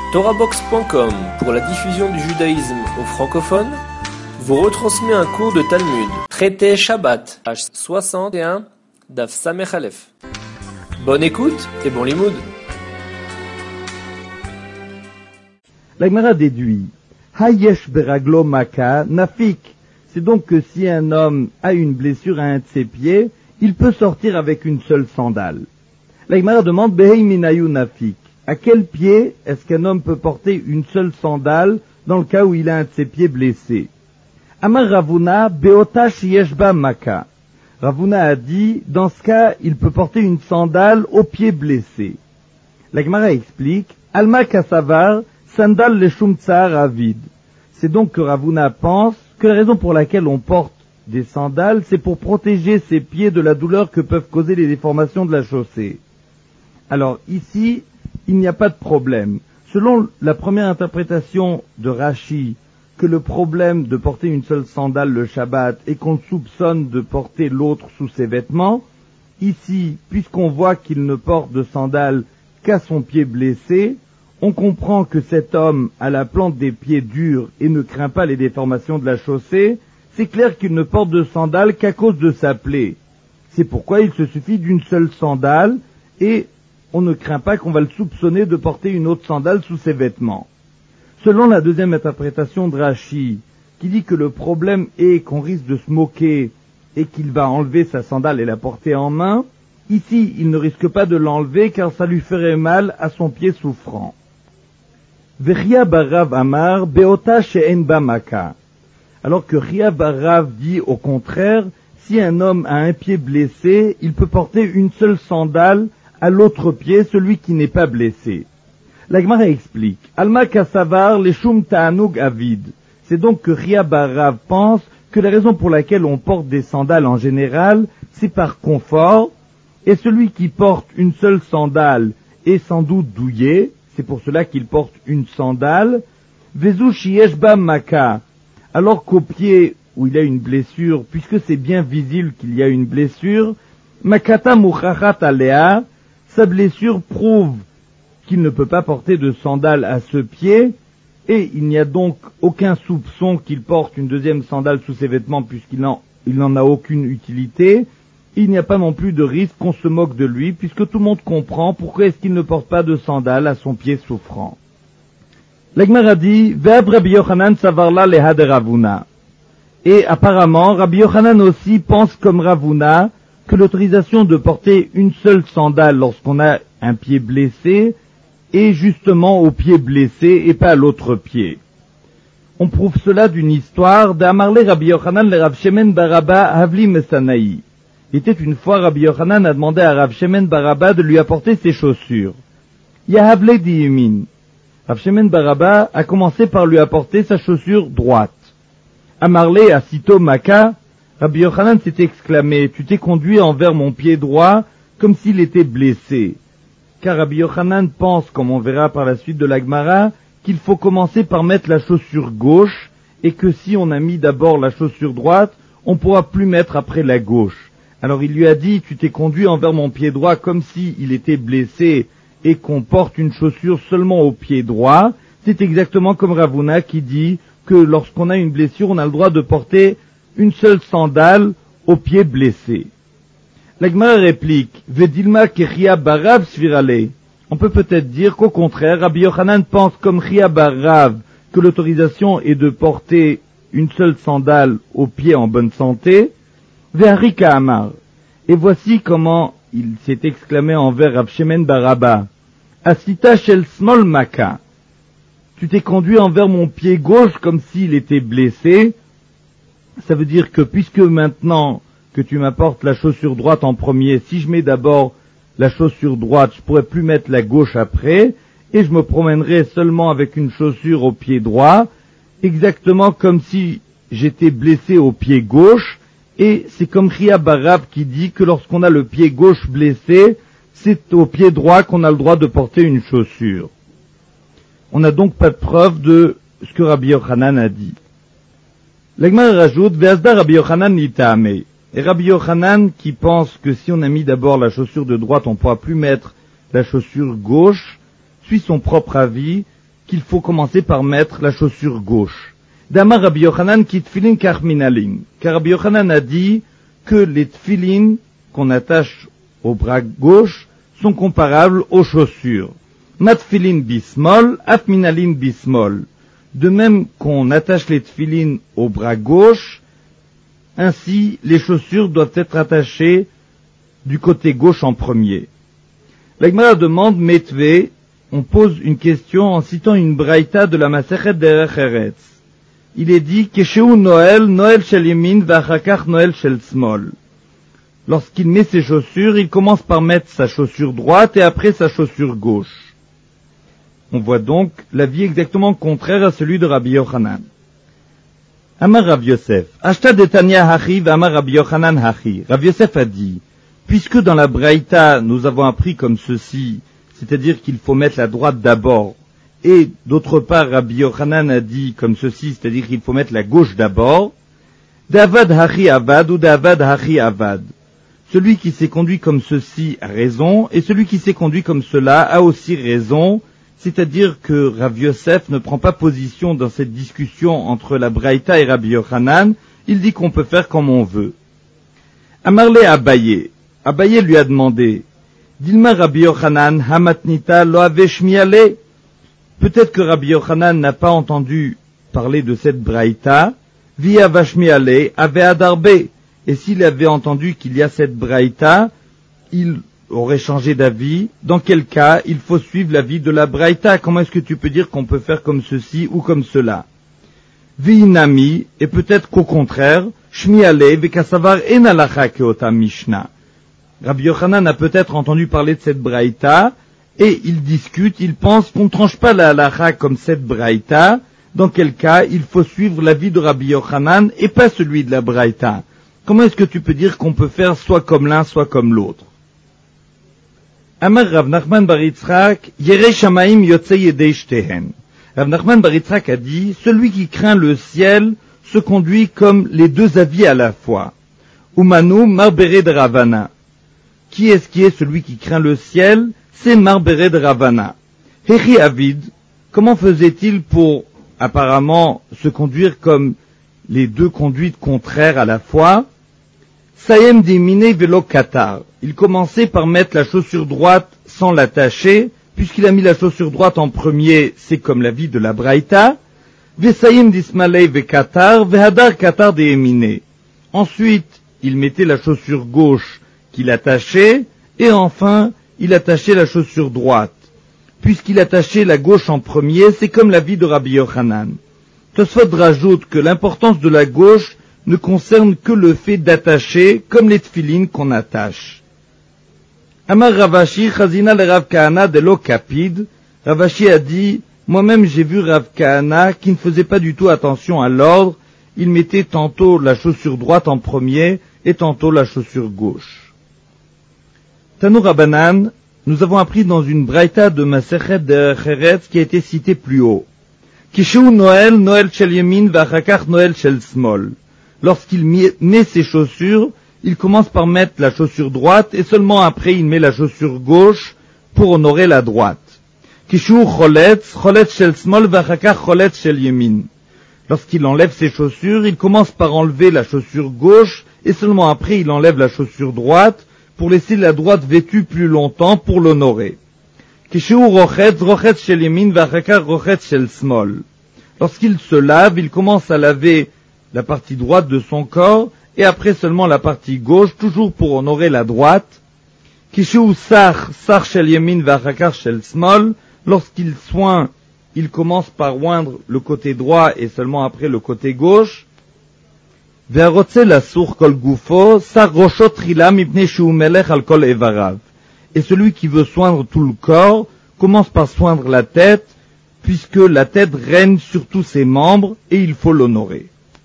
TorahBox.com, pour la diffusion du judaïsme aux francophones, vous retransmet un cours de Talmud, traité Shabbat, page 61, Daf Samech Aleph. Bonne écoute et bon limoud. La Gemara déduit Hayesh beraglo maka nafik. C'est donc que si un homme a une blessure à un de ses pieds, il peut sortir avec une seule sandale. La Gemara demande Behei minayu nafik. À quel pied est-ce qu'un homme peut porter une seule sandale dans le cas où il a un de ses pieds blessé? Amar Ravuna beota shiyeshba maka. Ravuna a dit, dans ce cas, il peut porter une sandale au pied blessé. La Gemara explique, Alma kasavar, sandal leshum tsar avid. C'est donc que Ravuna pense que la raison pour laquelle on porte des sandales, c'est pour protéger ses pieds de la douleur que peuvent causer les déformations de la chaussée. Alors ici, il n'y a pas de problème. Selon la première interprétation de Rashi, que le problème de porter une seule sandale le Shabbat est qu'on soupçonne de porter l'autre sous ses vêtements, ici, puisqu'on voit qu'il ne porte de sandale qu'à son pied blessé, on comprend que cet homme a la plante des pieds durs et ne craint pas les déformations de la chaussée. C'est clair qu'il ne porte de sandale qu'à cause de sa plaie. C'est pourquoi il se suffit d'une seule sandale et on ne craint pas qu'on va le soupçonner de porter une autre sandale sous ses vêtements. Selon la deuxième interprétation de Rashi, qui dit que le problème est qu'on risque de se moquer et qu'il va enlever sa sandale et la porter en main, ici il ne risque pas de l'enlever car ça lui ferait mal à son pied souffrant. Veria barav amar beota she'en ba maka. Alors que Ria barav dit au contraire, si un homme a un pied blessé, il peut porter une seule sandale à l'autre pied, celui qui n'est pas blessé. La Gemara explique, Alma kasavar leshum ta'anug avid. C'est donc que Ria barav pense que la raison pour laquelle on porte des sandales en général, c'est par confort, et celui qui porte une seule sandale est sans doute douillé, c'est pour cela qu'il porte une sandale, vezu shiyeshba maka, alors qu'au pied où il a une blessure, puisque c'est bien visible qu'il y a une blessure, makata muchachat alea, sa blessure prouve qu'il ne peut pas porter de sandale à ce pied, et il n'y a donc aucun soupçon qu'il porte une deuxième sandale sous ses vêtements puisqu'il n'en a aucune utilité. Il n'y a pas non plus de risque qu'on se moque de lui, puisque tout le monde comprend pourquoi est-ce qu'il ne porte pas de sandales à son pied souffrant. La Gemara dit, Ve'ab Rabbi Yochanan savarla leha de Ravuna. Et apparemment, Rabbi Yochanan aussi pense comme Ravuna que l'autorisation de porter une seule sandale lorsqu'on a un pied blessé est justement au pied blessé et pas à l'autre pied. On prouve cela d'une histoire d'Amarle Rabbi Yochanan le Rav Shemen Baraba Havli Mesanaï. Il était une fois, Rabbi Yochanan a demandé à Rav Shemen Baraba de lui apporter ses chaussures. Yahavle diyemin. Rav Shemen Baraba a commencé par lui apporter sa chaussure droite. Amarle asito maka. Rabbi Yochanan s'est exclamé, tu t'es conduit envers mon pied droit comme s'il était blessé. Car Rabbi Yochanan pense, comme on verra par la suite de la Gemara, qu'il faut commencer par mettre la chaussure gauche et que si on a mis d'abord la chaussure droite, on pourra plus mettre après la gauche. Alors il lui a dit, tu t'es conduit envers mon pied droit comme s'il était blessé et qu'on porte une chaussure seulement au pied droit. C'est exactement comme Ravuna qui dit que lorsqu'on a une blessure, on a le droit de porter une seule sandale au pied blessé. La Gemara réplique, Vedilma Ria barav svirale. On peut peut-être dire qu'au contraire, Rabbi Yochanan pense comme Ria barav que l'autorisation est de porter une seule sandale au pied en bonne santé. Ve'arika amar. Et voici comment il s'est exclamé envers Rav Shemen Baraba. Asita shel smol maka. Tu t'es conduit envers mon pied gauche comme s'il était blessé. Ça veut dire que puisque maintenant que tu m'apportes la chaussure droite en premier, si je mets d'abord la chaussure droite, je pourrais plus mettre la gauche après, et je me promènerai seulement avec une chaussure au pied droit, exactement comme si j'étais blessé au pied gauche, et c'est comme Ria Barab qui dit que lorsqu'on a le pied gauche blessé, c'est au pied droit qu'on a le droit de porter une chaussure. On n'a donc pas de preuve de ce que Rabbi Yochanan a dit. La Gemara rajoute, Ve'asda Rabbi Yochanan l'itaame. Et Rabbi Yochanan qui pense que si on a mis d'abord la chaussure de droite, on ne pourra plus mettre la chaussure gauche, suit son propre avis, qu'il faut commencer par mettre la chaussure gauche. D'Amar Rabbi Yochanan ki tfilin kach minalim. Car Rabbi Yochanan a dit que les tfilin qu'on attache au bras gauche sont comparables aux chaussures. Matfilin bismol, af minalim bismol. De même qu'on attache les tfilin au bras gauche, ainsi les chaussures doivent être attachées du côté gauche en premier. La Gemara demande Metve, on pose une question en citant une braïta de la Masechet Derech Eretz. Il est dit Kesheu Noël, Noël shel Yemin, v'achakach Noël shel Smol. Lorsqu'il met ses chaussures, il commence par mettre sa chaussure droite et après sa chaussure gauche. On voit donc l'avis exactement contraire à celui de Rabbi Yochanan. Amar Rav Yosef, Ashta detania hachi v'amar Rabbi Yochanan hachi. Rav Yosef a dit, puisque dans la Braïta nous avons appris comme ceci, c'est-à-dire qu'il faut mettre la droite d'abord, et d'autre part Rabbi Yochanan a dit comme ceci, c'est-à-dire qu'il faut mettre la gauche d'abord, Davad hachi avad ou Davad hachi avad. Celui qui s'est conduit comme ceci a raison, et celui qui s'est conduit comme cela a aussi raison, c'est-à-dire que Rav Yosef ne prend pas position dans cette discussion entre la Braïta et Rabbi Yochanan, il dit qu'on peut faire comme on veut. Amarle Abaye. Abaye lui a demandé, Dilma Rabbi Yochanan, Hamatnita lo aveshmiale. Peut-être que Rabbi Yochanan n'a pas entendu parler de cette Braïta, via vashmiale ave adarbe. Et s'il avait entendu qu'il y a cette Braïta, il aurait changé d'avis. Dans quel cas, il faut suivre l'avis de la Braïta. Comment est-ce que tu peux dire qu'on peut faire comme ceci ou comme cela? Vi'inami, et peut-être qu'au contraire, shmiale vekasavar en halacha keota Mishnah. Rabbi Yochanan a peut-être entendu parler de cette Braïta, et il discute, il pense qu'on ne tranche pas la halacha comme cette Braïta, dans quel cas il faut suivre l'avis de Rabbi Yochanan et pas celui de la Braïta. Comment est-ce que tu peux dire qu'on peut faire soit comme l'un, soit comme l'autre? Amar Rav Nachman bar Yitzchak, Yerei Shamaim yotze yedei shtehen. Rav Nachman bar Yitzchak a dit, celui qui craint le ciel se conduit comme les deux avis à la fois. Umanu Marbere de Ravana. Qui est celui qui craint le ciel? C'est Marbere de Ravana. Hechi Avid, comment faisait-il pour apparemment se conduire comme les deux conduites contraires à la fois? Sayem dimine velo katar. Il commençait par mettre la chaussure droite sans l'attacher, puisqu'il a mis la chaussure droite en premier, c'est comme l'avis de la Braïta. Vesayim dismalei ve katar, vehadar katar de emine. Ensuite, il mettait la chaussure gauche qu'il attachait, et enfin, il attachait la chaussure droite. Puisqu'il attachait la gauche en premier, c'est comme l'avis de Rabbi Yochanan. Tosfot rajoute que l'importance de la gauche ne concerne que le fait d'attacher, comme les tfilines qu'on attache. Amar Ravashi, Chazina le Rav Kahana de lo Kapid. Ravashi a dit, moi-même j'ai vu Rav Kahana qui ne faisait pas du tout attention à l'ordre, il mettait tantôt la chaussure droite en premier et tantôt la chaussure gauche. Tanu Rabbanan, nous avons appris dans une braïta de Masechet Derech Eretz qui a été citée plus haut. Kishou Noël, Noël shel Yemin, v'achakach Noël shel Smol. Lorsqu'il met ses chaussures, il commence par mettre la chaussure droite et seulement après il met la chaussure gauche pour honorer la droite. Kishou Choletz, Choletz shel Smol, v'achakach Choletz shel Yemin. Lorsqu'il enlève ses chaussures, il commence par enlever la chaussure gauche et seulement après il enlève la chaussure droite pour laisser la droite vêtue plus longtemps pour l'honorer. Kishou Rochetz, Rochetz shel Yemin, v'achakach Rochetz shel Smol. Lorsqu'il se lave, il commence à laver la partie droite de son corps, et après seulement la partie gauche, toujours pour honorer la droite. Kishu sar shel yemin v'achakar shel smol. Lorsqu'il soigne, il commence par oindre le côté droit et seulement après le côté gauche. Ve'arotze lasur kol gufo, sar roshot trila mipnei shu melech al kol evarav. Et celui qui veut soindre tout le corps, commence par soindre la tête, puisque la tête règne sur tous ses membres, et il faut l'honorer.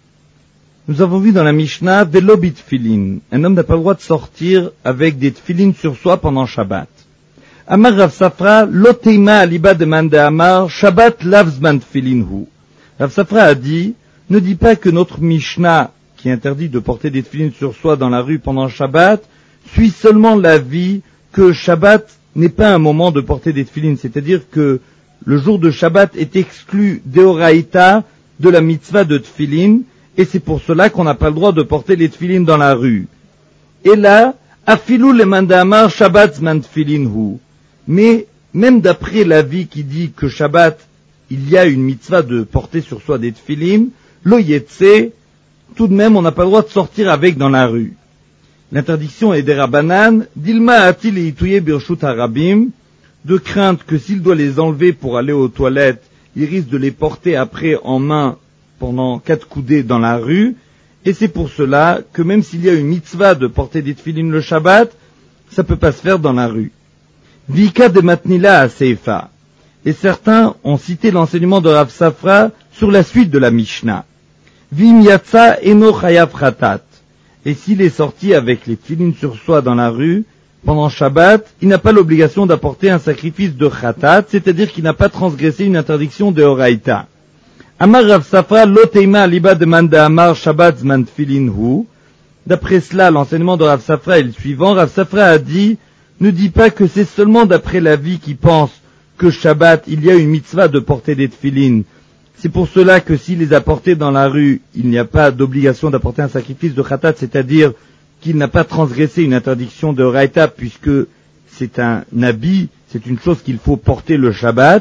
Nous avons vu dans la Mishnah, Velo bitfilin. Un homme n'a pas le droit de sortir avec des tfilin sur soi pendant Shabbat. Amar Rav Safra, Lo teima aliba demande Amar, Shabbat lavzman tfilin hu. Rav Safra a dit, ne dis pas que notre Mishnah, qui interdit de porter des tfilin sur soi dans la rue pendant Shabbat, suit seulement l'avis que Shabbat n'est pas un moment de porter des tfilin, c'est-à-dire que le jour de Shabbat est exclu d'Eoraïta de la mitzvah de Tfilin, et c'est pour cela qu'on n'a pas le droit de porter les Tfilin dans la rue. Et là, Afilou le mandamar Shabbat zman Tfilin hu. Mais, même d'après l'avis qui dit que Shabbat, il y a une mitzvah de porter sur soi des Tfilin, lo yetse, tout de même on n'a pas le droit de sortir avec dans la rue. L'interdiction est des Rabbanan, Dilma atil et itouye birshut harabim, de crainte que s'il doit les enlever pour aller aux toilettes, il risque de les porter après en main pendant 4 coudées dans la rue, et c'est pour cela que même s'il y a une mitzvah de porter des tefilin le Shabbat, ça peut pas se faire dans la rue. Vika de matnila à Seifa. Et certains ont cité l'enseignement de Rav Safra sur la suite de la Mishnah. Vim yatsa eno chayav khatat. Et s'il est sorti avec les tefilin sur soi dans la rue, pendant Shabbat, il n'a pas l'obligation d'apporter un sacrifice de khatat, c'est-à-dire qu'il n'a pas transgressé une interdiction de Horaïta. Amar Rav Safra lo teima aliba de manda amar Shabbat zman tfilin hu. D'après cela, l'enseignement de Rav Safra est le suivant. Rav Safra a dit, ne dis pas que c'est seulement d'après l'avis qui pense que Shabbat, il y a une mitzvah de porter des tfilin. C'est pour cela que s'il les a portés dans la rue, il n'y a pas d'obligation d'apporter un sacrifice de khatat, c'est-à-dire qu'il n'a pas transgressé une interdiction de Horaïta, puisque c'est un habit, c'est une chose qu'il faut porter le Shabbat.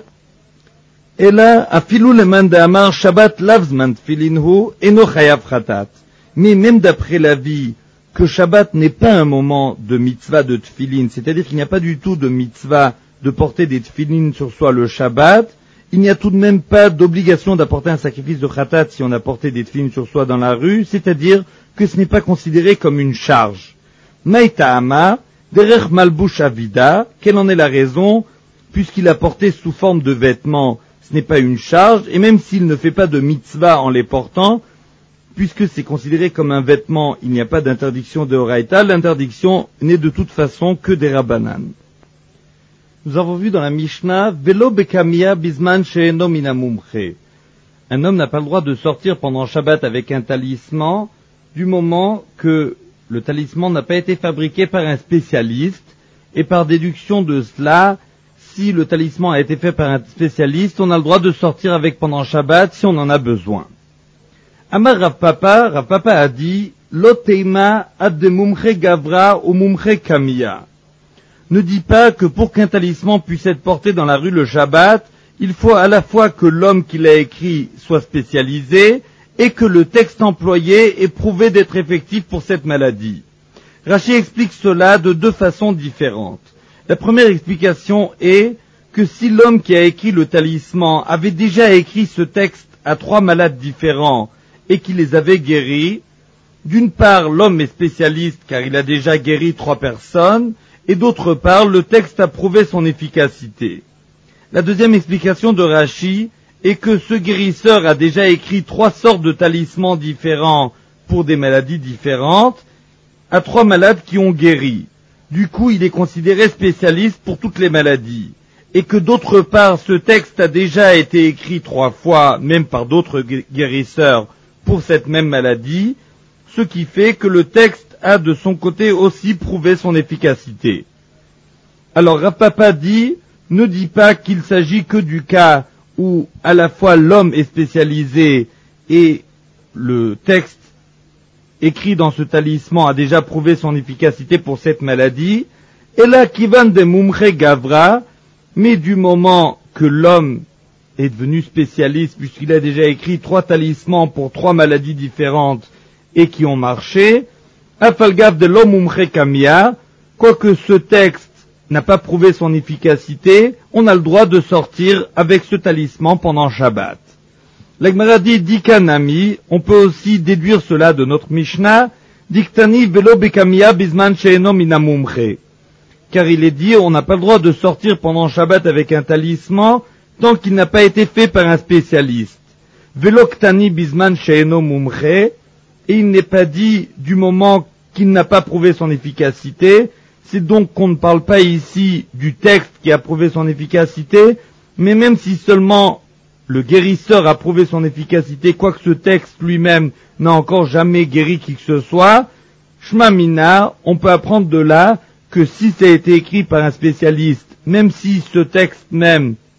Et là, afilou le mandamar Shabbat lavzman tfilinhu eno chayav khatat. Mais même d'après l'avis que Shabbat n'est pas un moment de mitzvah de tfilin, c'est-à-dire qu'il n'y a pas du tout de mitzvah de porter des tfilin sur soi le Shabbat, il n'y a tout de même pas d'obligation d'apporter un sacrifice de khatat si on a porté des tfilin sur soi dans la rue, c'est-à-dire que ce n'est pas considéré comme une charge. Maïta'ama, derech malbush avida, quelle en est la raison? Puisqu'il a porté sous forme de vêtements, ce n'est pas une charge, et même s'il ne fait pas de mitzvah en les portant, puisque c'est considéré comme un vêtement, il n'y a pas d'interdiction de Horaïta, l'interdiction n'est de toute façon que des Rabbanan. Nous avons vu dans la Mishnah, Velo bekamiya bisman she'eno mina mumche. Un homme n'a pas le droit de sortir pendant Shabbat avec un talisman, du moment que le talisman n'a pas été fabriqué par un spécialiste, et par déduction de cela, si le talisman a été fait par un spécialiste, on a le droit de sortir avec pendant Shabbat si on en a besoin. Amar Rav Papa a dit, Lo teima ad de mumche gavra ou mumche kamiya. Ne dis pas que pour qu'un talisman puisse être porté dans la rue le Shabbat, il faut à la fois que l'homme qui l'a écrit soit spécialisé, et que le texte employé est prouvé d'être effectif pour cette maladie. Rashi explique cela de 2 façons différentes. La première explication est que si l'homme qui a écrit le talisman avait déjà écrit ce texte à 3 malades différents et qu'il les avait guéris, d'une part l'homme est spécialiste car il a déjà guéri 3 personnes, et d'autre part le texte a prouvé son efficacité. La deuxième explication de Rashi est que ce guérisseur a déjà écrit 3 sortes de talismans différents pour des maladies différentes, à 3 malades qui ont guéri. Du coup, il est considéré spécialiste pour toutes les maladies. Et que d'autre part, ce texte a déjà été écrit 3 fois, même par d'autres guérisseurs, pour cette même maladie, ce qui fait que le texte a de son côté aussi prouvé son efficacité. Alors, Rav Papa dit, ne dis pas qu'il s'agit que du cas où à la fois l'homme est spécialisé et le texte écrit dans ce talisman a déjà prouvé son efficacité pour cette maladie, et là, kivan de mumche gavra, mais du moment que l'homme est devenu spécialiste, puisqu'il a déjà écrit 3 talismans pour 3 maladies différentes et qui ont marché, afalgav de l'homme mumche kamia, quoique ce texte n'a pas prouvé son efficacité, on a le droit de sortir avec ce talisman pendant Shabbat. La Gemara dit Dikanami, on peut aussi déduire cela de notre Mishnah, Diktani velo bekamiya bisman she'eno mina mumche. Car il est dit, on n'a pas le droit de sortir pendant Shabbat avec un talisman tant qu'il n'a pas été fait par un spécialiste. Velo ktani bisman she'eno mumche, et il n'est pas dit du moment qu'il n'a pas prouvé son efficacité. C'est donc qu'on ne parle pas ici du texte qui a prouvé son efficacité, mais même si seulement le guérisseur a prouvé son efficacité, quoique ce texte lui-même n'a encore jamais guéri qui que ce soit, Shma Mina, on peut apprendre de là que si ça a été écrit par un spécialiste, même si ce texte même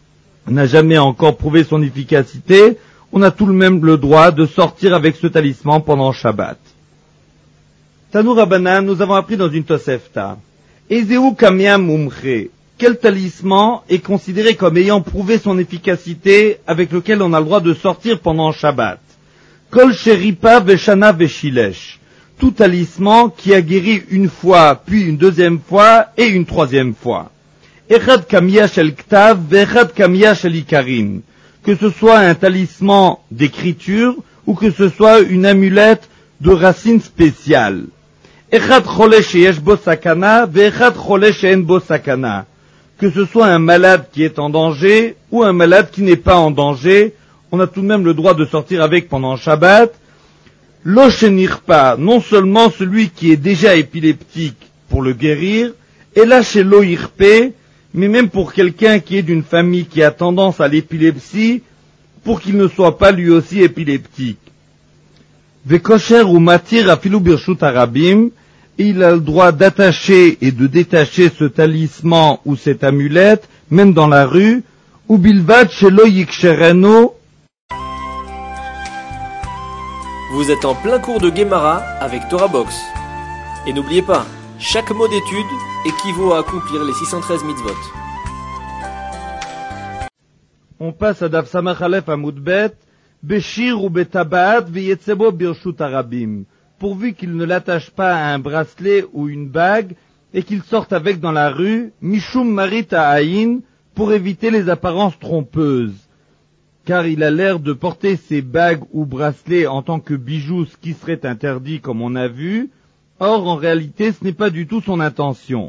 n'a jamais encore prouvé son efficacité, on a tout de même le droit de sortir avec ce talisman pendant Shabbat. Tanu Rabbanan, nous avons appris dans une Tosefta. Ezeu Kamia Mumche. Quel talisman est considéré comme ayant prouvé son efficacité avec lequel on a le droit de sortir pendant Shabbat? Kol Sheripa Veshana Veshilesh. Tout talisman qui a guéri une fois, puis une deuxième fois et une troisième fois. Echad Kamia Shel Ktav Vechad Kamia Shel Ikarim. Que ce soit un talisman d'écriture ou que ce soit une amulette de racines spéciales. Echad Chole Sheyesh Bo Sakana Vechad Chole She'en Bo Sakana. Que ce soit un malade qui est en danger ou un malade qui n'est pas en danger, on a tout de même le droit de sortir avec pendant Shabbat. Lo Shenirpa, non seulement celui qui est déjà épileptique pour le guérir, et là chez Lo Irpe, mais même pour quelqu'un qui est d'une famille qui a tendance à l'épilepsie, pour qu'il ne soit pas lui aussi épileptique. Vekosher ou matir afilu birshut harabim, et il a le droit d'attacher et de détacher ce talisman ou cette amulette, même dans la rue, ou bilvad shelo yikshereno. Vous êtes en plein cours de Gemara avec Torah Box. Et n'oubliez pas, chaque mot d'étude équivaut à accomplir les 613 mitzvot. On passe à Daf Samach Aleph Amud Bet, Beshir ou Betabat Veyetzebo Birshut Harabim. Pourvu qu'il ne l'attache pas à un bracelet ou une bague et qu'il sorte avec dans la rue, Mishum Marit Ha'ayin, pour éviter les apparences trompeuses. Car il a l'air de porter ses bagues ou bracelets en tant que bijoux, ce qui serait interdit comme on a vu. Or, en réalité, ce n'est pas du tout son intention.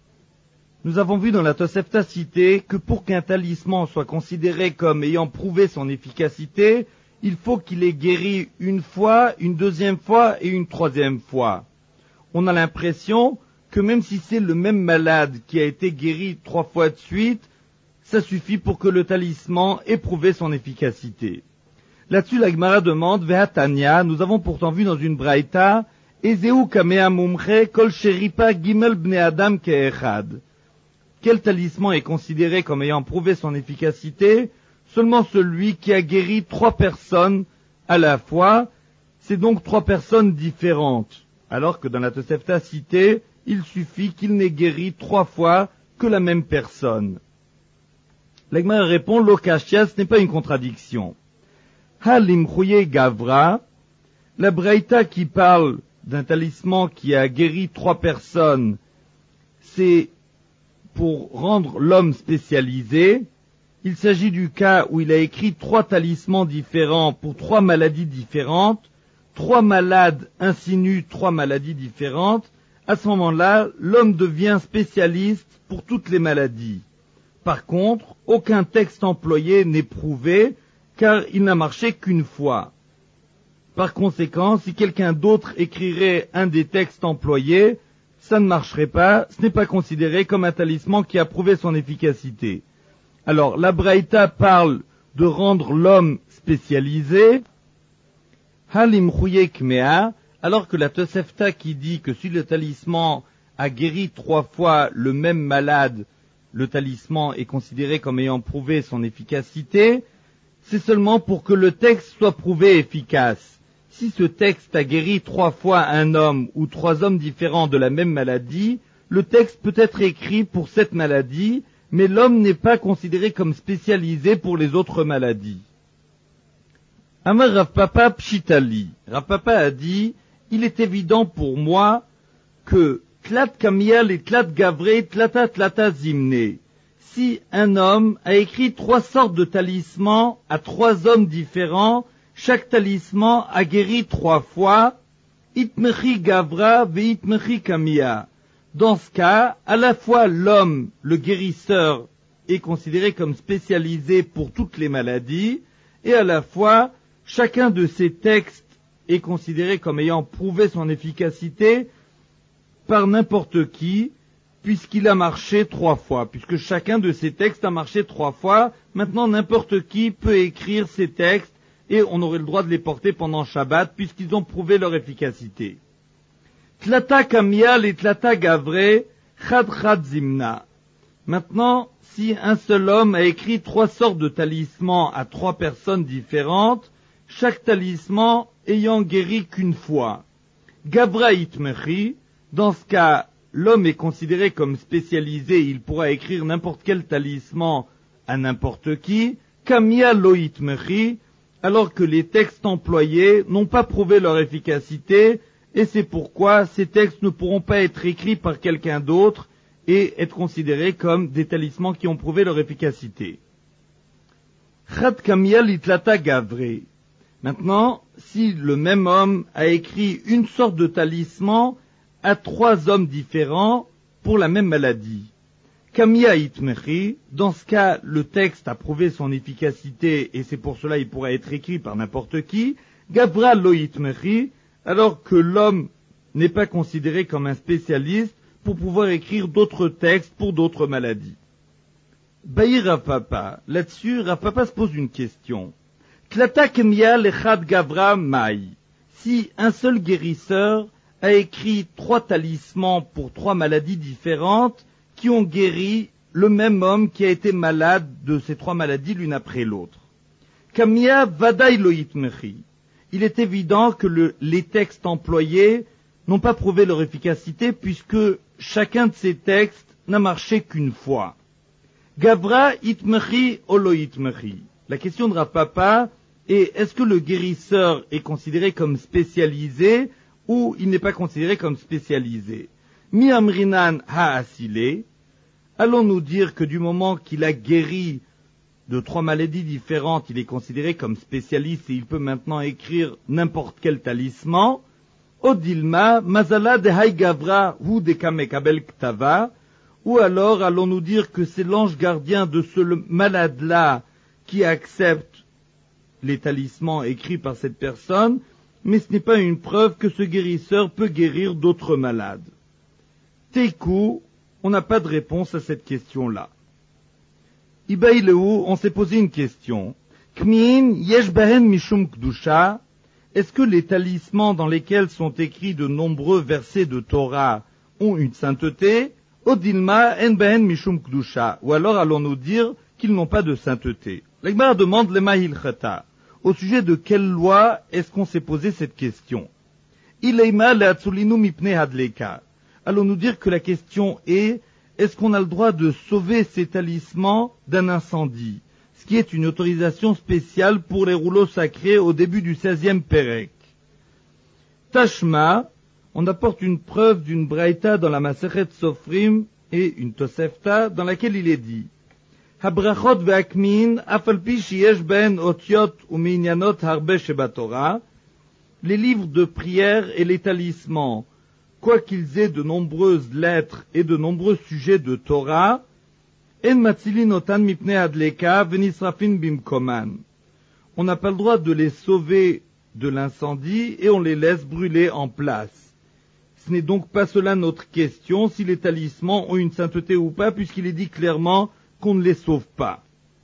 Nous avons vu dans la Tosefta citée que pour qu'un talisman soit considéré comme ayant prouvé son efficacité, il faut qu'il ait guéri une fois, une deuxième fois et une troisième fois. On a l'impression que même si c'est le même malade qui a été guéri 3 fois de suite, ça suffit pour que le talisman ait prouvé son efficacité. Là-dessus, la Gemara demande, Vehatania, nous avons pourtant vu dans une braïta, Ezeu kamea mumche kol sheripa gimel bne adam ke'echad. Quel talisman est considéré comme ayant prouvé son efficacité? Seulement celui qui a guéri 3 personnes à la fois, c'est donc 3 personnes différentes. Alors que dans la Tosefta citée, il suffit qu'il n'ait guéri 3 fois que la même personne. La Gemara répond, l'okashia, ce n'est pas une contradiction. Halimchouye gavra, la braïta qui parle d'un talisman qui a guéri 3 personnes, c'est pour rendre l'homme spécialisé. Il s'agit du cas où il a écrit 3 talismans différents pour 3 maladies différentes, 3 malades insinuent 3 maladies différentes. À ce moment-là, l'homme devient spécialiste pour toutes les maladies. Par contre, aucun texte employé n'est prouvé, car il n'a marché qu'une fois. Par conséquent, si quelqu'un d'autre écrirait un des textes employés, ça ne marcherait pas, ce n'est pas considéré comme un talisman qui a prouvé son efficacité. Alors, la Braïta parle de rendre l'homme spécialisé, Halim Chuyek Mea, alors que la Tosefta qui dit que si le talisman a guéri 3 fois le même malade, le talisman est considéré comme ayant prouvé son efficacité, c'est seulement pour que le texte soit prouvé efficace. Si ce texte a guéri 3 fois un homme ou 3 hommes différents de la même maladie, le texte peut être écrit pour cette maladie, mais l'homme n'est pas considéré comme spécialisé pour les autres maladies. Amar Rav Papa Pshitali. Rav Papa a dit, il est évident pour moi que Tlat Kamial et Tlat Gavré, Tlata Zimne. Si un homme a écrit 3 sortes de talismans à 3 hommes différents, chaque talisman a guéri 3 fois, Itmechi Gavra ve Itmechi Kamia. Dans ce cas, à la fois l'homme, le guérisseur, est considéré comme spécialisé pour toutes les maladies, et à la fois, chacun de ces textes est considéré comme ayant prouvé son efficacité par n'importe qui, puisqu'il a marché 3 fois. Puisque chacun de ces textes a marché 3 fois, maintenant n'importe qui peut écrire ces textes, et on aurait le droit de les porter pendant Shabbat, puisqu'ils ont prouvé leur efficacité. Tlata Kamial et Tlata Gavré, Chad Chad Zimna. Maintenant, si un seul homme a écrit 3 sortes de talismans à 3 personnes différentes, chaque talisman ayant guéri qu'une fois, Gavra Itmechi, dans ce cas, l'homme est considéré comme spécialisé, il pourra écrire n'importe quel talisman à n'importe qui, Kamia Lo Itmechi, alors que les textes employés n'ont pas prouvé leur efficacité, et c'est pourquoi ces textes ne pourront pas être écrits par quelqu'un d'autre et être considérés comme des talismans qui ont prouvé leur efficacité. Chad Kamia Litlata Gavre. Maintenant, si le même homme a écrit une sorte de talisman à 3 hommes différents pour la même maladie, Kamia Itmechi, dans ce cas, le texte a prouvé son efficacité et c'est pour cela il pourra être écrit par n'importe qui, Gavra Lo Itmechi, alors que l'homme n'est pas considéré comme un spécialiste pour pouvoir écrire d'autres textes pour d'autres maladies. Baï Rav Papa, là-dessus, Rav Papa se pose une question. Klata Kemia Lechad Gavra Mai. Si un seul guérisseur a écrit 3 talismans pour 3 maladies différentes qui ont guéri le même homme qui a été malade de ces 3 maladies l'une après l'autre. Kamia Vadaï Lo Itmechi. Il est évident que les textes employés n'ont pas prouvé leur efficacité puisque chacun de ces textes n'a marché qu'une fois. Gavra Itmechi Olo Itmechi. La question de Rav Papa est, est-ce que le guérisseur est considéré comme spécialisé ou il n'est pas considéré comme spécialisé? Mi Amrinan Ha-Asile. Allons-nous dire que du moment qu'il a guéri de 3 maladies différentes, il est considéré comme spécialiste et il peut maintenant écrire n'importe quel talisman? Odilma, Mazala de Hay Gavra ou de Kamekabel Ktava, ou alors allons-nous dire que c'est l'ange gardien de ce malade-là qui accepte les talismans écrits par cette personne, mais ce n'est pas une preuve que ce guérisseur peut guérir d'autres malades. Teikou, on n'a pas de réponse à cette question-là. Ibaïleu, on s'est posé une question. Kmin yesh bahen mishum kdusha. Est-ce que les talismans dans lesquels sont écrits de nombreux versets de Torah ont une sainteté? Odilma en bahen mishum kdusha. Ou alors allons-nous dire qu'ils n'ont pas de sainteté? La Gemara demande le mahil chata. Au sujet de quelle loi est-ce qu'on s'est posé cette question? Ileima leatzulinu mipne hadleka. Allons-nous dire que la question est, est-ce qu'on a le droit de sauver ces talismans d'un incendie? Ce qui est une autorisation spéciale pour les rouleaux sacrés au début du 16e Pérec. Tashma, on apporte une preuve d'une braïta dans la Masechet Sofrim et une Tosefta dans laquelle il est dit Habrachot ve'akmin afalpi sheyesh ben otiot u'minyanot harbe shebatora. Les livres de prière et les talismans, quoiqu'ils aient de nombreuses lettres et de nombreux sujets de Torah, en matzilin otan mipnei adleka venisrafin bimkoman. On n'a pas le droit de les sauver de l'incendie et on les laisse brûler en place. Ce n'est donc pas cela notre question, si les talismans ont une sainteté ou pas, puisqu'il est dit clairement qu'on ne les sauve pas.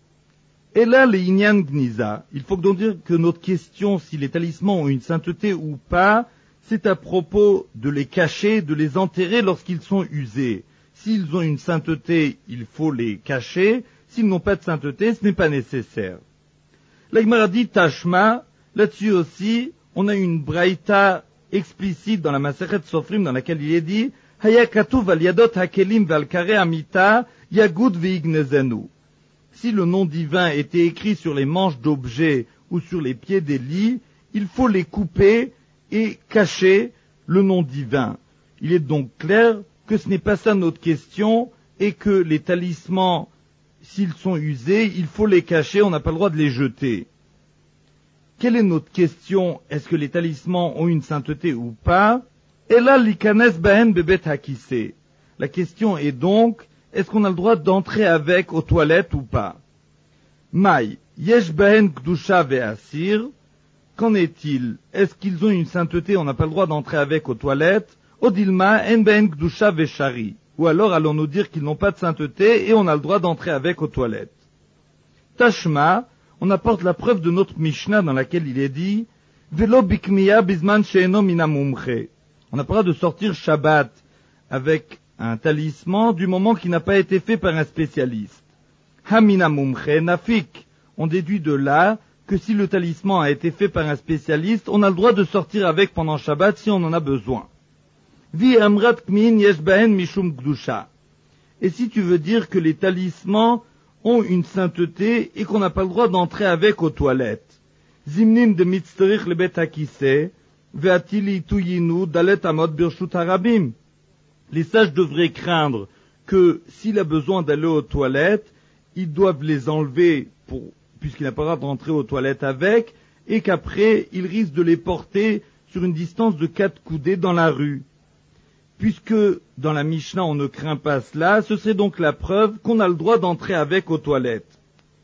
Et là, les inyan gniza, il faut donc dire que notre question, si les talismans ont une sainteté ou pas, c'est à propos de les cacher, de les enterrer lorsqu'ils sont usés. S'ils ont une sainteté, il faut les cacher. S'ils n'ont pas de sainteté, ce n'est pas nécessaire. La Gemara dit Tashma, là-dessus aussi, on a une braïta explicite dans la Masechet Sofrim dans laquelle il est dit Haya katuv al yadot hakelim val kare amita yagud veignezenu. Si le nom divin était écrit sur les manches d'objets ou sur les pieds des lits, il faut les couper et cacher le nom divin. Il est donc clair que ce n'est pas ça notre question et que les talismans, s'ils sont usés, il faut les cacher, on n'a pas le droit de les jeter. Quelle est notre question? Est-ce que les talismans ont une sainteté ou pas? Et là, likanes bahen bebet hakise. La question est donc, est-ce qu'on a le droit d'entrer avec aux toilettes ou pas? Maï, yesh bahen kdusha ve'asir. Qu'en est-il? Est-ce qu'ils ont une sainteté, on n'a pas le droit d'entrer avec aux toilettes? Odilma en bahen kdusha ve'shari. Ou alors allons-nous dire qu'ils n'ont pas de sainteté et on a le droit d'entrer avec aux toilettes? Tashma, on apporte la preuve de notre Mishnah dans laquelle il est dit Velo bikmiya bizman she'eno mina mumche. On n'a pas le droit de sortir Shabbat avec un talisman du moment qu'il n'a pas été fait par un spécialiste. Hamina mumche nafik. On déduit de là que si le talisman a été fait par un spécialiste, on a le droit de sortir avec pendant Shabbat si on en a besoin. Vi amrat kmin yesh bahen mishum gdusha. Et si tu veux dire que les talismans ont une sainteté et qu'on n'a pas le droit d'entrer avec aux toilettes. Zimnim de mitzterich lebet hakise, ve'atili tuyinu dalet amot birshut harabim. Les sages devraient craindre que s'il a besoin d'aller aux toilettes, ils doivent les enlever puisqu'il n'a pas le droit d'entrer aux toilettes avec, et qu'après, il risque de les porter sur une distance de 4 coudées dans la rue. Puisque dans la Mishnah on ne craint pas cela, ce serait donc la preuve qu'on a le droit d'entrer avec aux toilettes.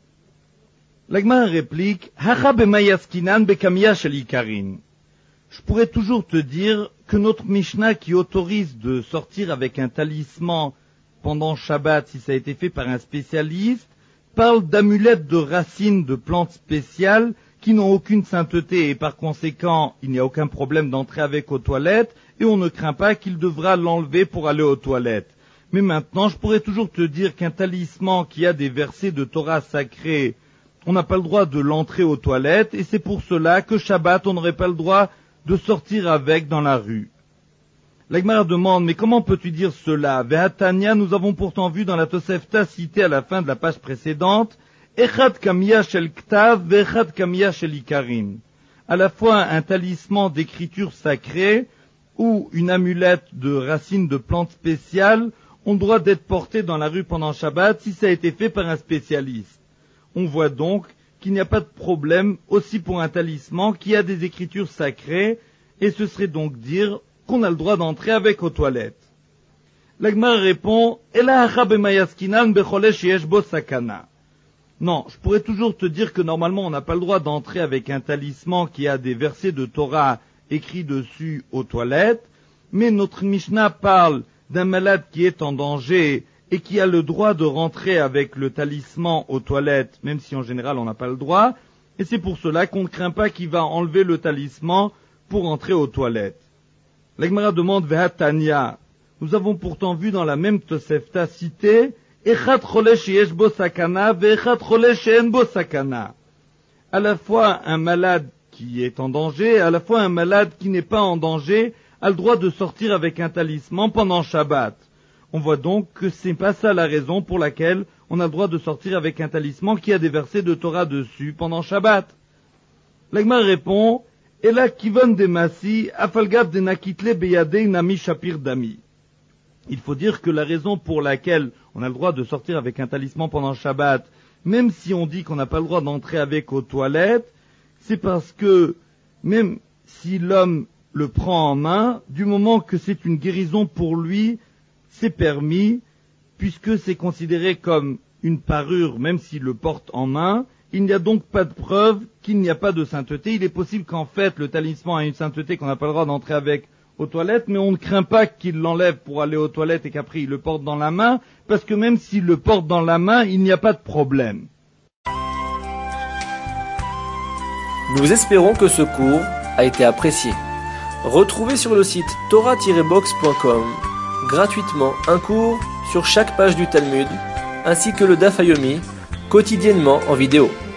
La Gemara réplique, Hacha b'mayaskinan bekamiya shel ikarin. Je pourrais toujours te dire que notre Mishnah qui autorise de sortir avec un talisman pendant Shabbat si ça a été fait par un spécialiste, parle d'amulettes de racines de plantes spéciales qui n'ont aucune sainteté et par conséquent il n'y a aucun problème d'entrer avec aux toilettes et on ne craint pas qu'il devra l'enlever pour aller aux toilettes. Mais maintenant je pourrais toujours te dire qu'un talisman qui a des versets de Torah sacrés, on n'a pas le droit de l'entrer aux toilettes et c'est pour cela que Shabbat on n'aurait pas le droit de sortir avec dans la rue. La Gemara demande, mais comment peux-tu dire cela? Ve'atania, nous avons pourtant vu dans la Tosefta citée à la fin de la page précédente, Echad kamiya shel ktav, ve'echad kamiya shel ikarin. À la fois un talisman d'écriture sacrée ou une amulette de racines de plantes spéciales ont le droit d'être portés dans la rue pendant Shabbat si ça a été fait par un spécialiste. On voit donc qu'il n'y a pas de problème aussi pour un talisman qui a des écritures sacrées et ce serait donc dire qu'on a le droit d'entrer avec aux toilettes. La Gemara répond, non, je pourrais toujours te dire que normalement on n'a pas le droit d'entrer avec un talisman qui a des versets de Torah écrits dessus aux toilettes, mais notre Mishnah parle d'un malade qui est en danger et qui a le droit de rentrer avec le talisman aux toilettes, même si en général on n'a pas le droit, et c'est pour cela qu'on ne craint pas qu'il va enlever le talisman pour entrer aux toilettes. La Gemara demande Ve'atania. Nous avons pourtant vu dans la même Tosefta citée Echad chole sheyesh bo sakana ve'echad chole she'en bo sakana. À la fois un malade qui est en danger, à la fois un malade qui n'est pas en danger, a le droit de sortir avec un talisman pendant Shabbat. On voit donc que c'est pas ça la raison pour laquelle on a le droit de sortir avec un talisman qui a des versets de Torah dessus pendant Shabbat. La Gemara répond Ela kivon demasi afalgav de nakitle beyadei nami shapir dami. Il faut dire que la raison pour laquelle on a le droit de sortir avec un talisman pendant Shabbat, même si on dit qu'on n'a pas le droit d'entrer avec aux toilettes, c'est parce que même si l'homme le prend en main, du moment que c'est une guérison pour lui, c'est permis, puisque c'est considéré comme une parure, même s'il le porte en main. Il n'y a donc pas de preuve qu'il n'y a pas de sainteté. Il est possible qu'en fait, le talisman a une sainteté qu'on n'a pas le droit d'entrer avec aux toilettes, mais on ne craint pas qu'il l'enlève pour aller aux toilettes et qu'après il le porte dans la main, parce que même s'il le porte dans la main, il n'y a pas de problème. Nous espérons que ce cours a été apprécié. Retrouvez sur le site torah-box.com gratuitement un cours sur chaque page du Talmud, ainsi que le Daf Yomi, quotidiennement en vidéo.